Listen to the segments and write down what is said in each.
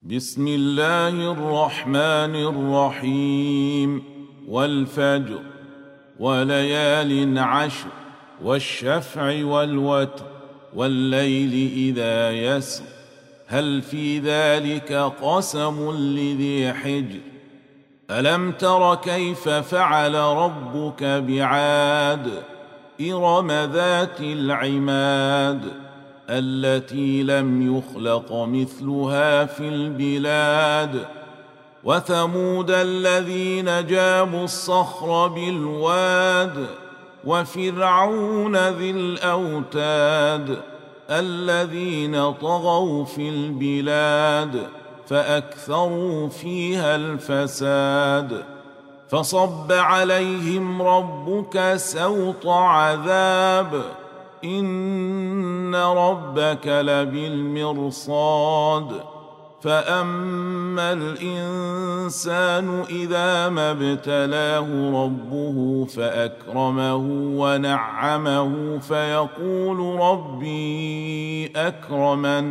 بسم الله الرحمن الرحيم والفجر وليال عشر والشفع والوتر والليل إذا يسر هل في ذلك قسم لذي حجر ألم تر كيف فعل ربك بعاد إرم ذات العماد التي لم يخلق مثلها في البلاد وثمود الذين جابوا الصخر بالواد وفرعون ذي الأوتاد الذين طغوا في البلاد فأكثروا فيها الفساد فصب عليهم ربك سوط عذاب إن ربك لبالمرصاد فأما الإنسان إذا ما ابتلاه ربه فأكرمه ونعمه فيقول ربي أكرمن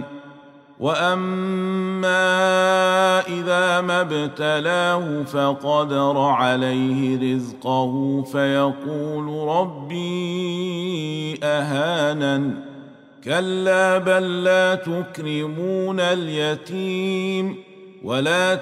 وأما إذا ما ابتلاه فقدر عليه رزقه فيقول ربي أهانن كلا بل لا تكرمون اليتيم ولا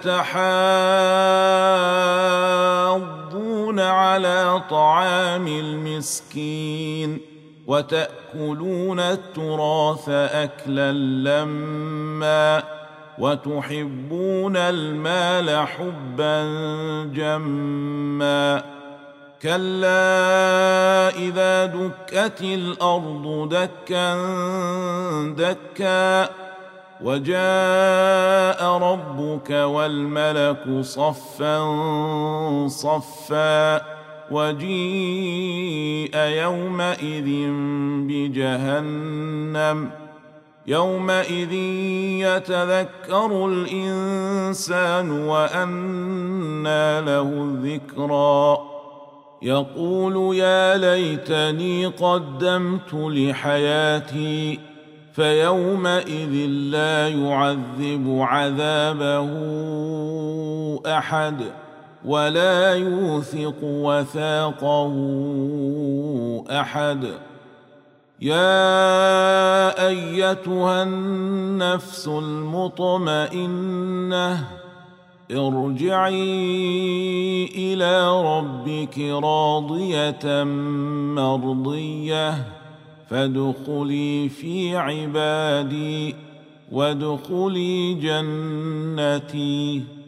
تحاضون على طعام المسكين وتأكلون التراث أكلا لما وتحبون المال حبا جما كلا إذا دكت الأرض دكا دكا وجاء ربك والملك صفا صفا وجيء يومئذ بجهنم يومئذ يتذكر الإنسان وأنى له الذكرى يقول يا ليتني قدمت لحياتي فيومئذ لا يعذب عذابه أحد ولا يوثق وثاقه أحد يا أيتها النفس المطمئنة ارجعي إلى ربك راضية مرضية فادخلي في عبادي وادخلي جنتي.